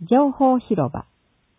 情報広場。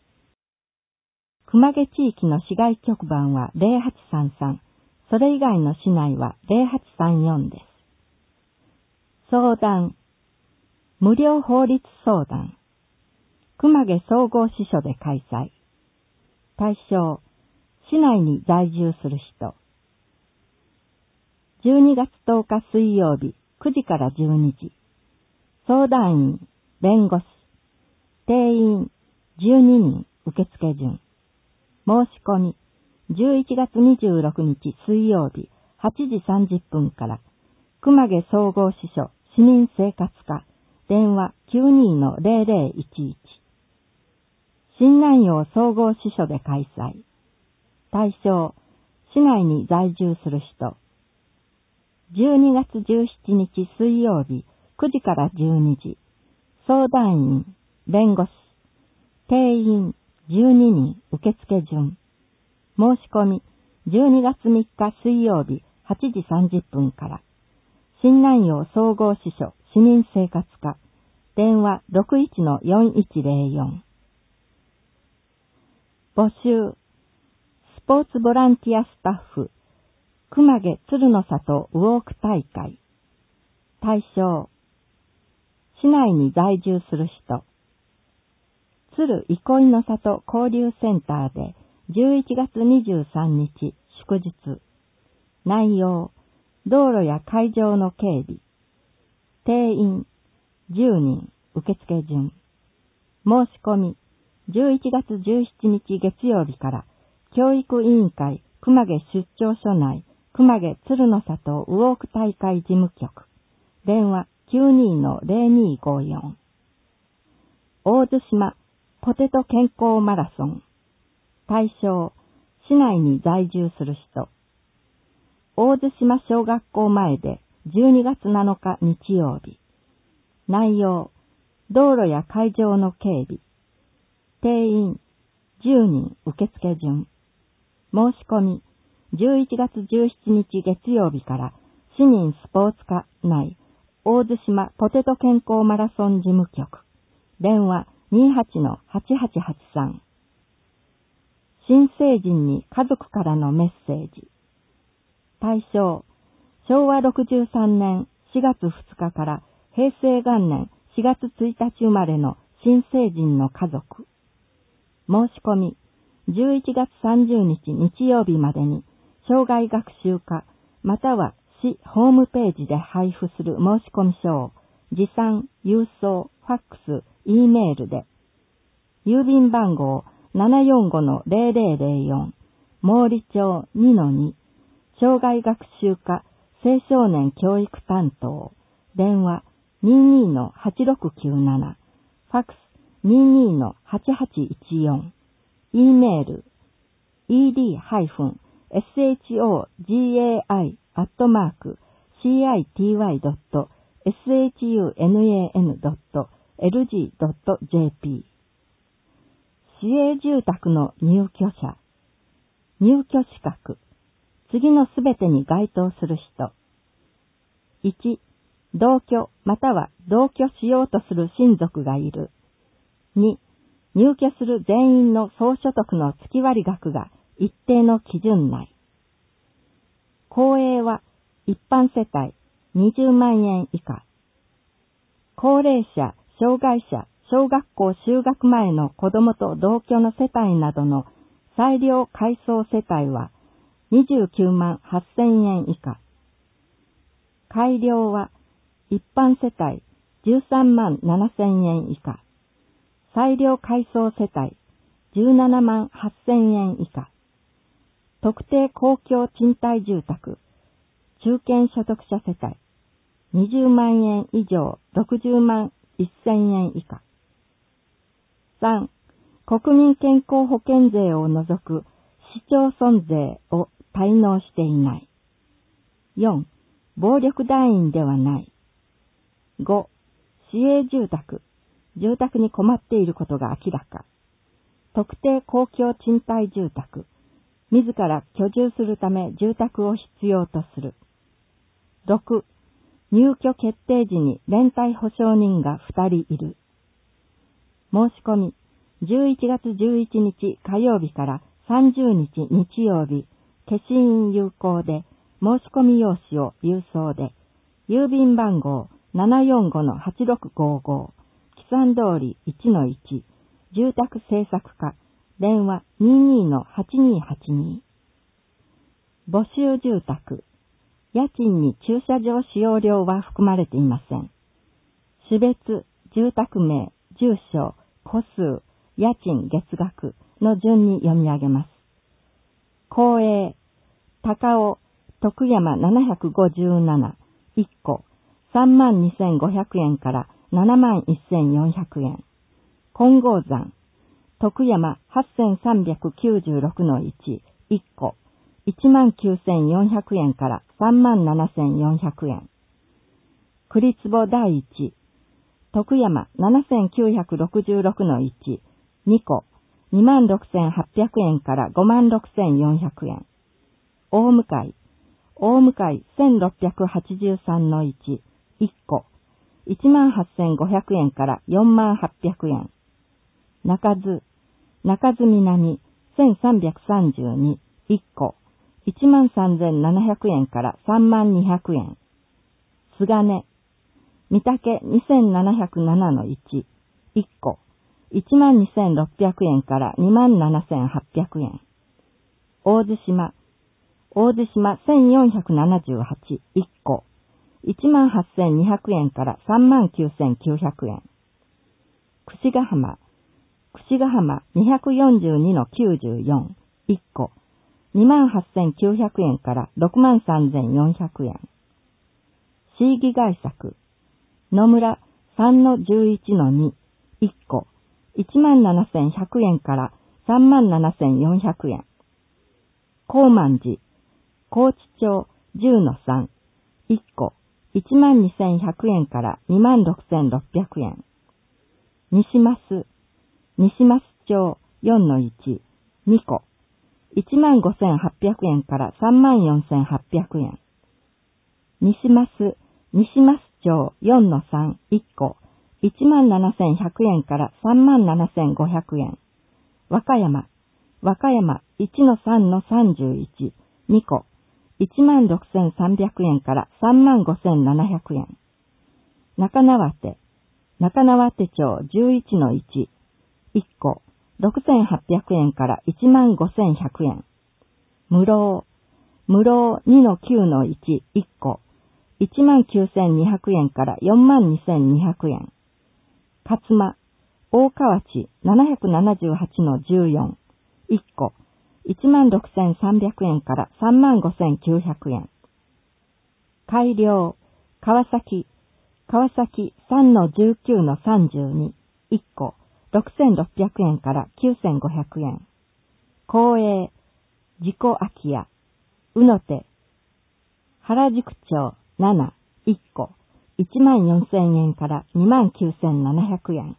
熊毛地域の市外局番は0833、それ以外の市内は0834です。相談。無料法律相談。熊毛総合支所で開催。対象。市内に在住する人。12月10日水曜日9時から12時。相談員、弁護士。定員12人受付順。申し込み11月26日水曜日8時30分から熊毛総合支所市民生活課電話 92-0011 新南陽総合支所で開催。対象市内に在住する人。12月17日水曜日9時から12時。相談員弁護士、定員12人受付順。申し込み12月3日水曜日8時30分から。新南陽総合支所市民生活課電話 61-4104。募集。スポーツボランティアスタッフ熊毛鶴の里ウォーク大会。対象。市内に在住する人。鶴憩いの里交流センターで11月23日祝日。内容。道路や会場の警備。定員10人受付順。申し込み11月17日月曜日から教育委員会熊毛出張所内熊毛鶴の里ウォーク大会事務局電話 92-0254。大津島ポテト健康マラソン。対象市内に在住する人。大津島小学校前で12月7日日曜日。内容道路や会場の警備。定員10人受付順。申し込み11月17日月曜日から市民スポーツ課内大津島ポテト健康マラソン事務局電話 28-8883。新成人に家族からのメッセージ。対象昭和63年4月2日から平成元年4月1日生まれの新成人の家族。申し込み11月30日日曜日までに障害学習課または市ホームページで配布する申込書を持参、郵送、ファックス、Eメールで郵便番号 745-0004 毛利町 2-2 障害学習課青少年教育担当電話 22-8697 ファックス 22-8814 Eメール ed-city.shunnan.lg.jp 市営住宅の入居者。入居資格。次のすべてに該当する人。1、同居または同居しようとする親族がいる。2、入居する全員の総所得の月割額が一定の基準内。公営は一般世帯20万円以下。高齢者、障害者、小学校就学前の子供と同居の世帯などの裁量改装世帯は29万8000円以下。改良は一般世帯13万7000円以下。裁量改装世帯17万8000円以下。特定公共賃貸住宅中堅所得者世帯20万円以上60万1000円以下。3. 国民健康保険税を除く市町村税を滞納していない。4. 暴力団員ではない。5. 市営住宅に困っていることが明らか。特定公共賃貸住宅自ら居住するため住宅を必要とする。6. 入居決定時に連帯保証人が2人いる。 申し込み、11月11日火曜日から30日日曜日、消印有効で、申し込み用紙を郵送で、郵便番号 745-8655、木山通り 1-1、住宅政策課、電話 22-8282。募集住宅。家賃に駐車場使用料は含まれていません。種別、住宅名、住所、戸数、家賃月額の順に読み上げます。公営、高尾、徳山757、1戸、32,500円から71,400円。金剛山、徳山 8,396-1、1戸、19,400円から37,400円。栗坪第一、徳山 7,966-1、2戸、26,800円から56,400円。大向、大向1683-1、1戸、18,500円から48,000円。中津、中津南1332、1戸、13,700円から32,000円。菅根、御嶽2707-1、1戸、12,600円から27,800円。大津島、大津島1478、1戸、18,200円から39,900円。櫛ヶ浜、櫛ヶ浜242-94、1戸、28,900円から63,400円。市議外作、野村 3-11-2、1戸、17,100円から37,400円。高万寺、高知町 10-3、1戸、12,100円から26,600円。西増、西増町 4-1、2戸、15,800円から34,800円。西増、西増町 4-3、1戸、17,100円から37,500円。和歌山、和歌山 1-3-31、2戸、16,300円から35,700円。中縄手、中縄手町 11-1、1戸、6,800円から15,100円。室生、室生 2-9-1、1戸、19,200円から42,200円。勝間、大河内 778-14、1戸、16,300円から35,900円。改良、川崎、川崎 3-19-32、1戸、6,600円から9,500円。公営、自己空き家、宇野手、原宿町7、1戸、14,000円から29,700円。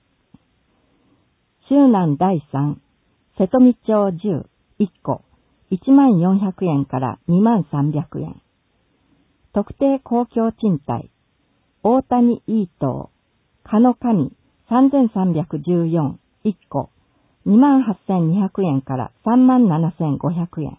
周南第3、瀬戸見町10、1戸、14,000円から23,000円。特定公共賃貸、大谷イートー、加野上3,314、1戸、28,200円から37,500円。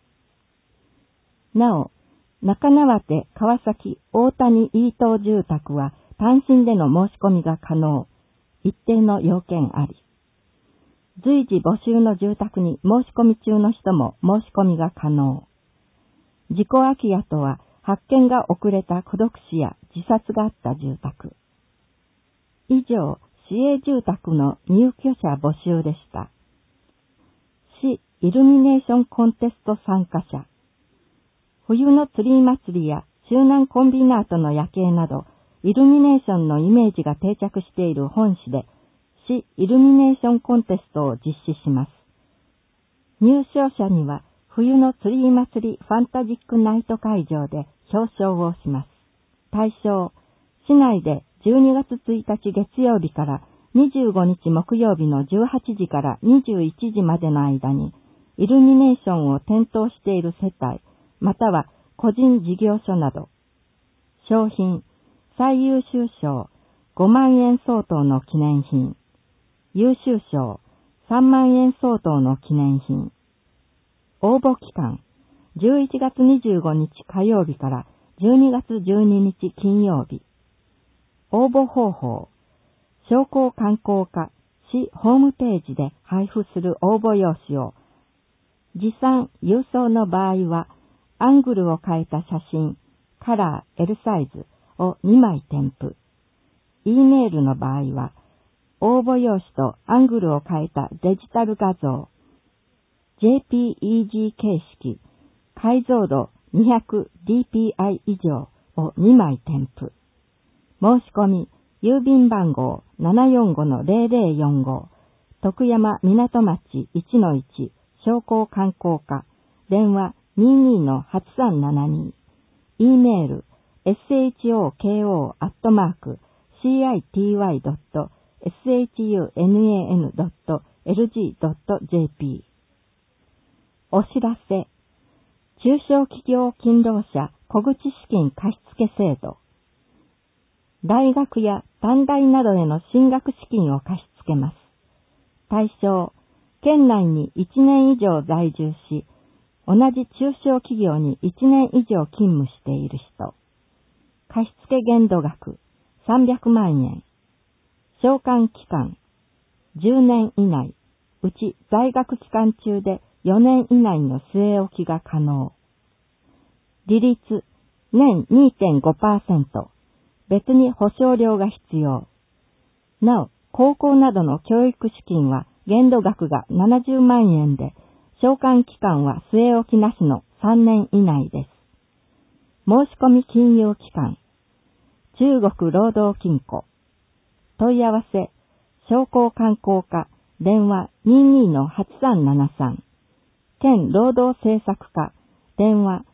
なお、中縄手川崎大谷イートー住宅は単身での申し込みが可能。一定の要件あり。随時募集の住宅に申し込み中の人も申し込みが可能。自己空き家とは発見が遅れた孤独死や自殺があった住宅。以上、市営住宅の入居者募集でした。市イルミネーションコンテスト参加者。冬のツリー祭りや周南コンビナートの夜景など、イルミネーションのイメージが定着している本市で、市イルミネーションコンテストを実施します。入賞者には、冬のツリー祭りファンタジックナイト会場で表彰をします。対象、市内で12月1日月曜日から25日木曜日の18時から21時までの間に、イルミネーションを点灯している世帯、または個人事業所など。賞品、最優秀賞5万円相当の記念品。 優秀賞3万円相当の記念品。応募期間、11月25日火曜日から12月12日金曜日。応募方法、商工観光課市ホームページで配布する応募用紙を、持参郵送の場合は、アングルを変えた写真、カラー L サイズを2枚添付。E メールの場合は、応募用紙とアングルを変えたデジタル画像、JPEG 形式、解像度 200dpi 以上を2枚添付。申し込み、郵便番号 745-0045、徳山港町 1-1、商工観光課、電話 22-8372、E メール、shoko.city.shunnan.lg.jp。 お知らせ、中小企業勤労者小口資金貸付制度。大学や短大などへの進学資金を貸し付けます。対象、県内に1年以上在住し、同じ中小企業に1年以上勤務している人。貸付限度額300万円。償還期間10年以内、うち在学期間中で4年以内の据え置きが可能。利率年 2.5%。別に保証料が必要。なお、高校などの教育資金は限度額が70万円で、償還期間は据え置きなしの3年以内です。申し込み金融機関、中国労働金庫。問い合わせ、商工観光課、電話 22-8373。県労働政策課、電話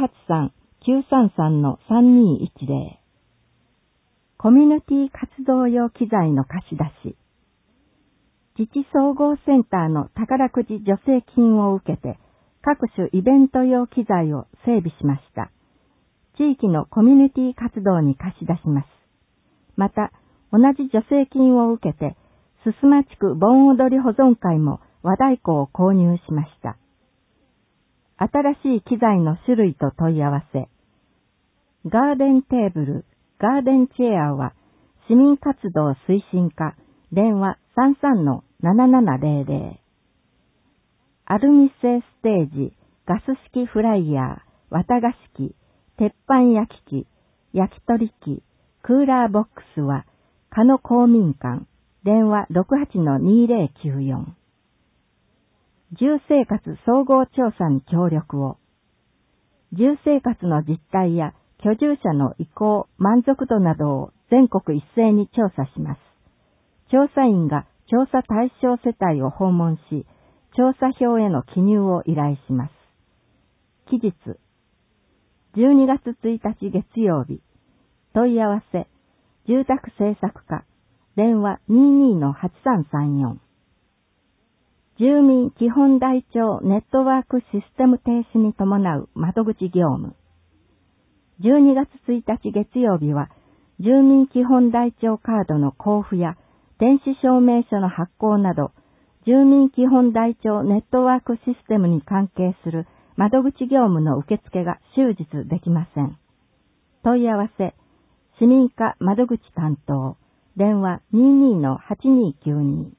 083-933-3210。コミュニティ活動用機材の貸し出し。自治総合センターの宝くじ助成金を受けて、各種イベント用機材を整備しました。地域のコミュニティ活動に貸し出します。また、同じ助成金を受けて、すすま地区盆踊り保存会も和太鼓を購入しました。新しい機材の種類と問い合わせ。ガーデンテーブル、ガーデンチェアは市民活動推進課、電話 33-7700。アルミ製ステージ、ガス式フライヤー、綿菓子機、鉄板焼き機、焼き鳥機、クーラーボックスは、加野公民館、電話 68-2094。住生活総合調査に協力を。住生活の実態や居住者の意向、満足度などを全国一斉に調査します。調査員が調査対象世帯を訪問し、調査票への記入を依頼します。期日、12月1日月曜日。問い合わせ、住宅政策課、電話 22-8334。住民基本台帳ネットワークシステム停止に伴う窓口業務。12月1日月曜日は、住民基本台帳カードの交付や電子証明書の発行など、住民基本台帳ネットワークシステムに関係する窓口業務の受付が終日できません。問い合わせ、市民課窓口担当、電話 22-8292。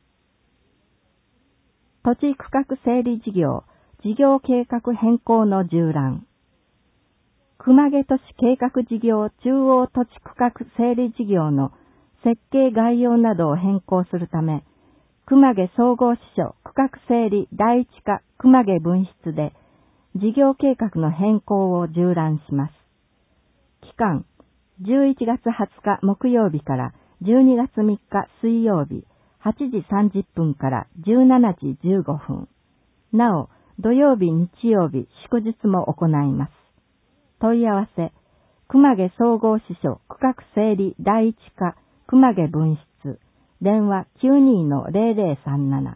土地区画整理事業、事業計画変更の縦覧。熊毛都市計画事業中央土地区画整理事業の設計概要などを変更するため、熊毛総合支所区画整理第一課熊毛分室で事業計画の変更を縦覧します。期間、11月20日木曜日から12月3日水曜日8時30分から17時15分。なお、土曜日日曜日祝日も行います。問い合わせ、熊毛総合支所区画整理第一課熊毛分室、電話 92-0037。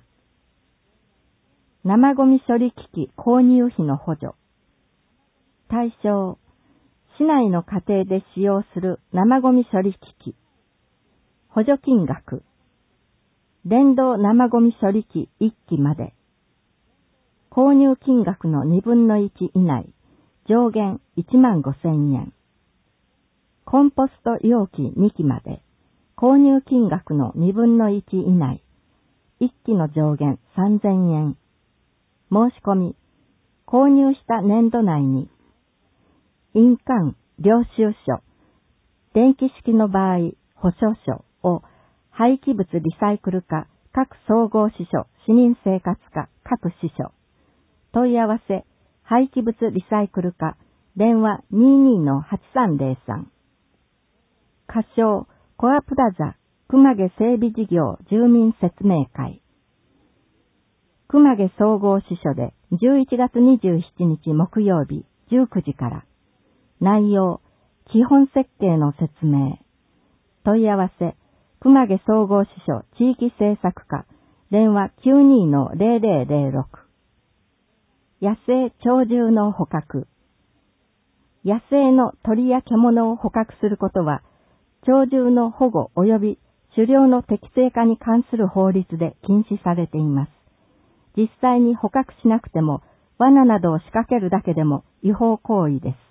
生ゴミ処理機器購入費の補助。対象、市内の家庭で使用する生ゴミ処理機器。補助金額。 電動生ゴミ処理機1機まで。購入金額の2分の1以内、上限15,000円。コンポスト容器2機まで。購入金額の2分の1以内、1機の上限3,000円。申し込み、購入した年度内に、印鑑、領収書、電気式の場合、保証書を廃棄物リサイクル課、各総合支所、市民生活課、各支所。問い合わせ、廃棄物リサイクル課、電話 22-8303。仮称、コアプラザ、熊毛整備事業住民説明会。熊毛総合支所で11月27日木曜日19時から。内容、基本設計の説明。問い合わせ、熊毛総合支所地域政策課、電話 92-0006。野生鳥獣の捕獲。野生の鳥や獣を捕獲することは、鳥獣の保護及び狩猟の適正化に関する法律で禁止されています。実際に捕獲しなくても、罠などを仕掛けるだけでも違法行為です。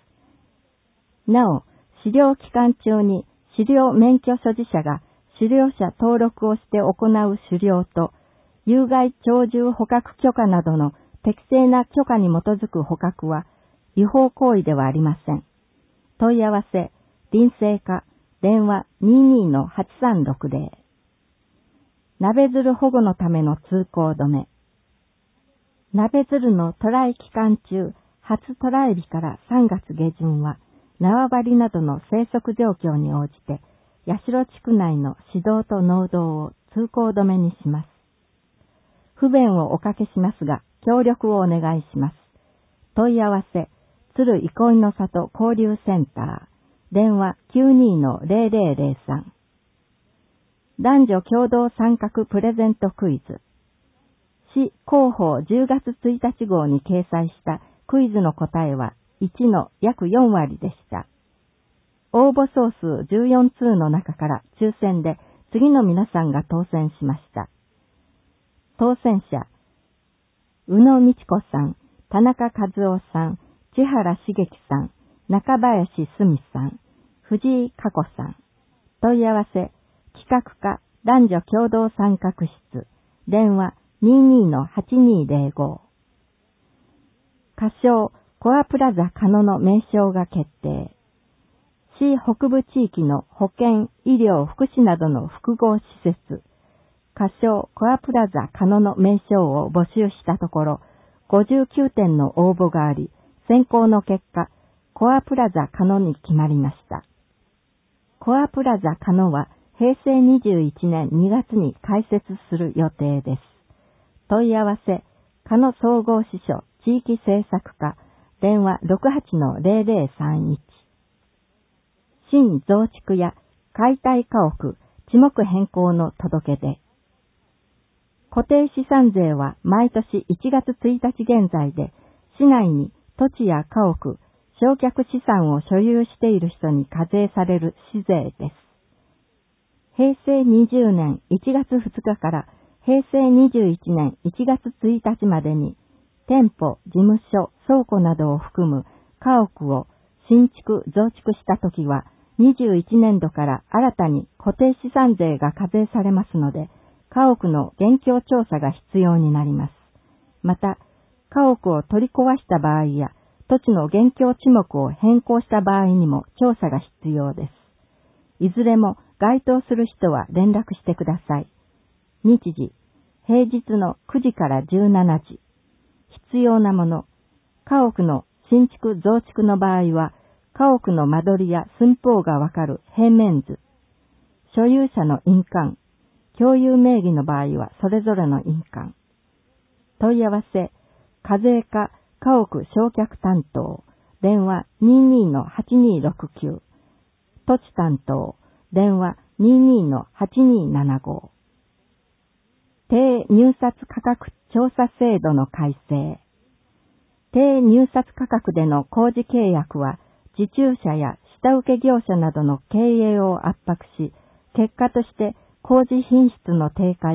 なお、狩猟期間中に狩猟免許所持者が狩猟者登録をして行う狩猟と、有害鳥獣捕獲許可などの適正な許可に基づく捕獲は違法行為ではありません。問い合わせ、林生課、電話 22-8360。鍋鶴保護のための通行止め。鍋鶴の渡来期間中、初渡来日から3月下旬は、縄張りなどの生息状況に応じて、八代地区内の市道と農道を通行止めにします。不便をおかけしますが、協力をお願いします。問い合わせ、鶴憩いの里交流センター、電話 92-0003。男女共同参画プレゼントクイズ。市広報10月1日号に掲載したクイズの答えは1の約4割でした。応募総数14通の中から抽選で次の皆さんが当選しました。当選者、宇野美智子さん、田中和夫さん、千原茂樹さん、中林澄さん、藤井佳子さん。問い合わせ、企画課男女共同参画室、電話 22-8205。仮称、コアプラザ鹿野の名称が決定。市北部地域の保健、医療、福祉などの複合施設、仮称コアプラザ鹿野の名称を募集したところ、59点の応募があり、選考の結果、コアプラザ鹿野に決まりました。コアプラザ鹿野は平成21年2月に開設する予定です。問い合わせ、鹿野総合支所地域政策課、電話 68-0031。新増築や解体家屋、地目変更の届け出。固定資産税は毎年1月1日現在で、市内に土地や家屋、償却資産を所有している人に課税される市税です。平成20年1月2日から平成21年1月1日までに、店舗、事務所、倉庫などを含む家屋を新築・増築したときは、21年度から新たに固定資産税が課税されますので、家屋の現況調査が必要になります。また、家屋を取り壊した場合や、土地の現況地目を変更した場合にも調査が必要です。いずれも該当する人は連絡してください。日時、平日の9時から17時。必要なもの、家屋の新築増築の場合は、家屋の間取りや寸法がわかる平面図、所有者の印鑑、共有名義の場合はそれぞれの印鑑。問い合わせ、課税課家屋償却担当、電話 22-8269。土地担当、電話 22-8275。低入札価格調査制度の改正。低入札価格での工事契約は、受注者や下請け業者などの経営を圧迫し、結果として工事品質の低下や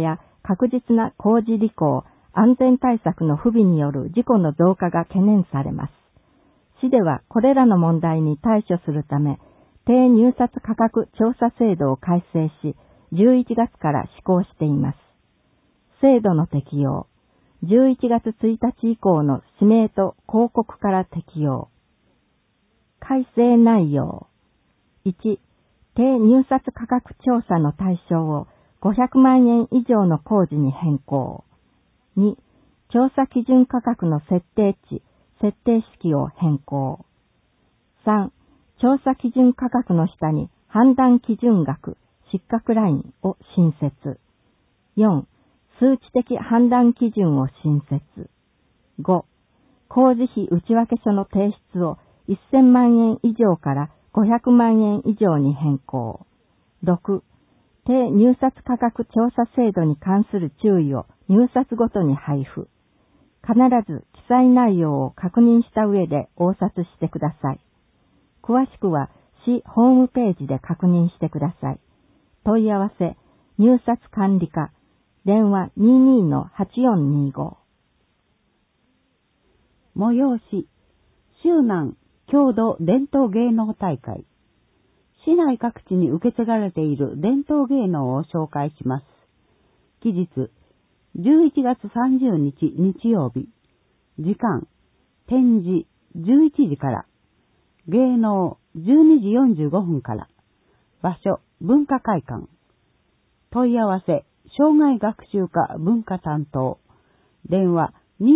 確実な工事履行、安全対策の不備による事故の増加が懸念されます。市ではこれらの問題に対処するため、低入札価格調査制度を改正し、11月から施行しています。制度の適用。11月1日以降の指名と広告から適用。改正内容。1、低入札価格調査の対象を500万円以上の工事に変更。2、調査基準価格の設定値、設定式を変更。3、調査基準価格の下に判断基準額、失格ラインを新設。4、数値的判断基準を新設。5、工事費内訳書の提出を1000万円以上から500万円以上に変更。6、低入札価格調査制度に関する注意を入札ごとに配布。必ず記載内容を確認した上で応札してください。詳しくは市ホームページで確認してください。問い合わせ、入札管理課、電話 22-8425。 催し、周南郷土伝統芸能大会。市内各地に受け継がれている伝統芸能を紹介します。期日、11月30日日曜日。時間、展示11時から。芸能12時45分から。場所、文化会館。問い合わせ、障害学習課文化担当。電話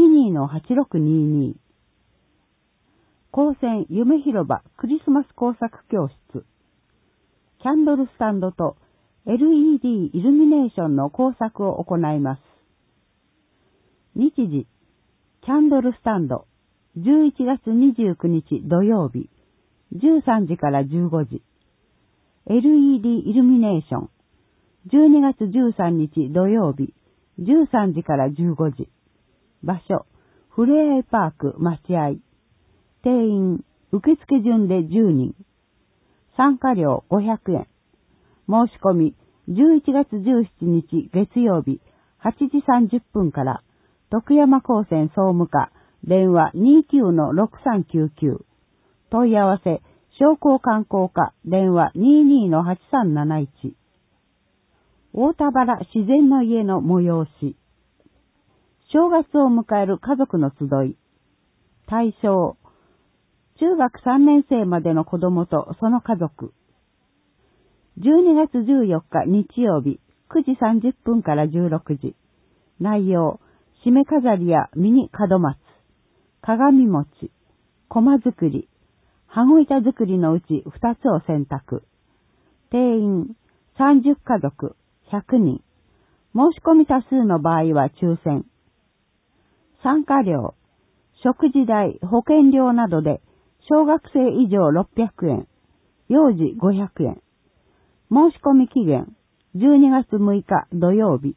22-8622。高専夢広場クリスマス工作教室。キャンドルスタンドと LED イルミネーションの工作を行います。日時、キャンドルスタンド、11月29日土曜日、13時から15時。LED イルミネーション、12月13日土曜日、13時から15時。場所、ふれあいパーク待合。定員、受付順で10人。参加料500円。申し込み、11月17日月曜日、8時30分から、徳山高専総務課、電話 29-6399。問い合わせ、商工観光課、電話 22-8371。大田原自然の家の催し。正月を迎える家族の集い。対象、中学3年生までの子供とその家族。12月14日日曜日、9時30分から16時。内容、締め飾りやミニ門松、鏡餅、駒作り、羽子板作りのうち2つを選択。定員30家族100人。申し込み多数の場合は抽選。参加料、食事代、保険料などで小学生以上600円、幼児500円。申し込み期限、12月6日土曜日。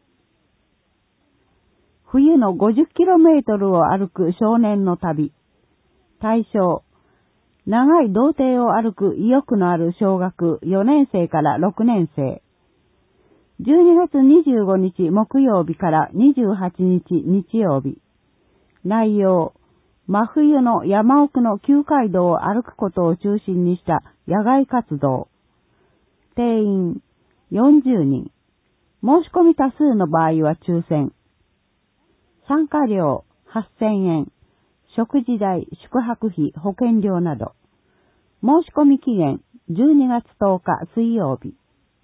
冬の 50km を歩く少年の旅。対象、長い道程を歩く意欲のある小学4年生から6年生。12月25日木曜日から28日日曜日。内容、真冬の山奥の旧街道を歩くことを中心にした野外活動。定員40人。申し込み多数の場合は抽選。参加料8000円。食事代、宿泊費、保険料など。申し込み期限12月10日水曜日。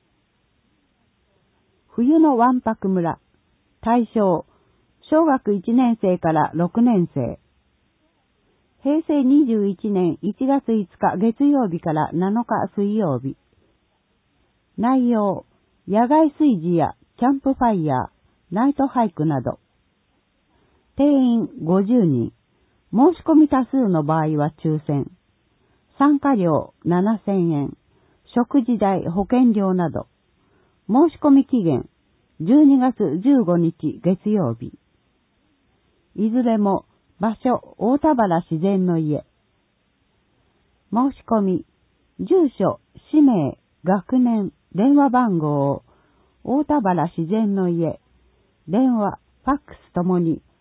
冬のわんぱく村。対象、小学1年生から6年生。平成21年1月5日月曜日から7日水曜日。内容、野外炊事やキャンプファイヤー、ナイトハイクなど。定員50人。申し込み多数の場合は抽選。参加料7000円。食事代、保険料など。申し込み期限12月15日月曜日。いずれも場所、大田原自然の家。申し込み、住所、氏名、学年、電話番号を大田原自然の家電話、ファックスともに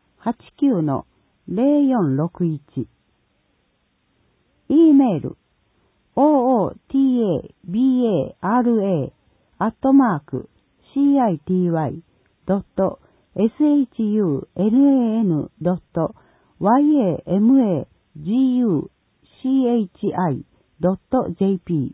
89-0461。E メール、oootabara@city.yamaguchi.jp。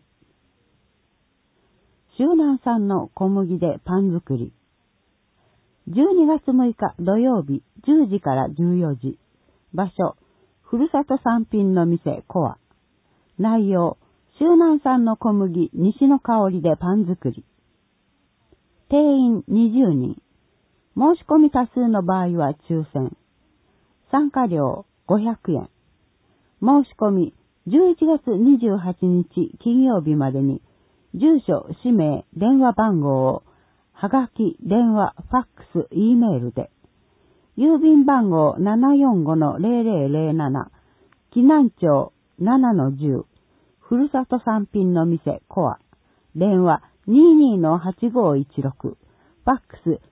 周南産の小麦でパン作り。12月6日土曜日10時から14時。場所、ふるさと産品の店コア。内容、周南産の小麦西の香りでパン作り。定員20人。申し込み多数の場合は抽選。参加料500円。申し込み11月28日金曜日までに、住所、氏名、電話番号を、はがき、電話、ファックス、E メールで。郵便番号745-0007、紀南町7-10、ふるさと産品の店コア。電話22-8516、ファックス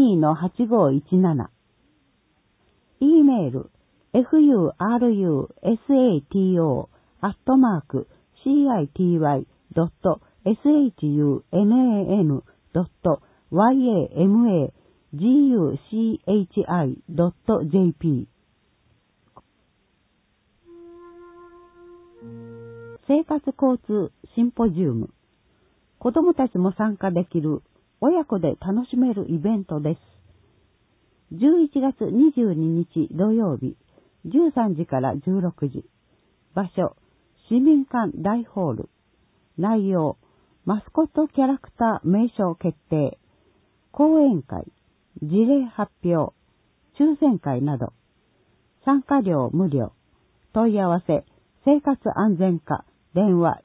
22-8517。E メール、furusatu@city.yamaguchi.jp。生活交通シンポジウム。子供たちも参加できる親子で楽しめるイベントです。11月22日土曜日13時から16時。場所、市民館大ホール。内容、マスコットキャラクター名称決定、講演会、事例発表、抽選会など。参加料無料。問い合わせ、生活安全課、電話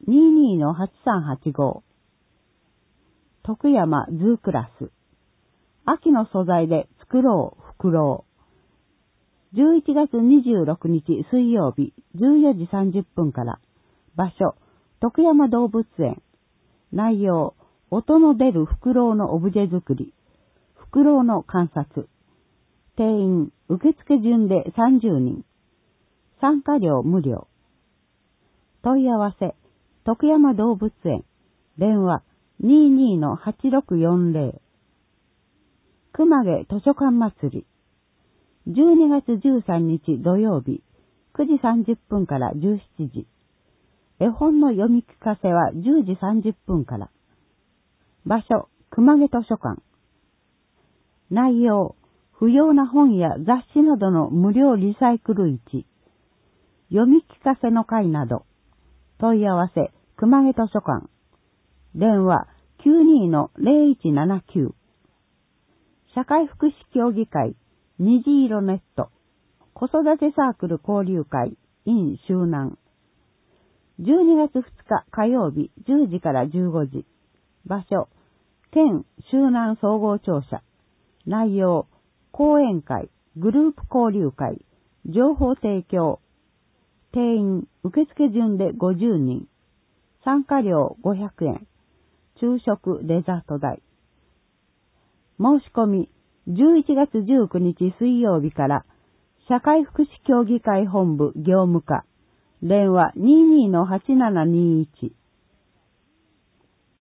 22-8385。徳山ズークラス。秋の素材で作ろう、フクロウ。11月26日水曜日14時30分から。場所、徳山動物園。内容、音の出るフクロウのオブジェ作り。フクロウの観察。定員、受付順で30人。参加料無料。問い合わせ、徳山動物園。電話、22-8640。熊毛図書館祭り。12月13日土曜日、9時30分から17時。絵本の読み聞かせは10時30分から。場所、熊毛図書館。内容、不要な本や雑誌などの無料リサイクル市。読み聞かせの会など。問い合わせ、熊毛図書館。電話、92-0179。社会福祉協議会、虹色ネット。子育てサークル交流会、in 周南。12月2日火曜日10時から15時。場所、県周南総合庁舎。内容、講演会、グループ交流会、情報提供。定員、受付順で50人。参加料500円。昼食、デザート代。申し込み、11月19日水曜日から、社会福祉協議会本部業務課。電話22-8721。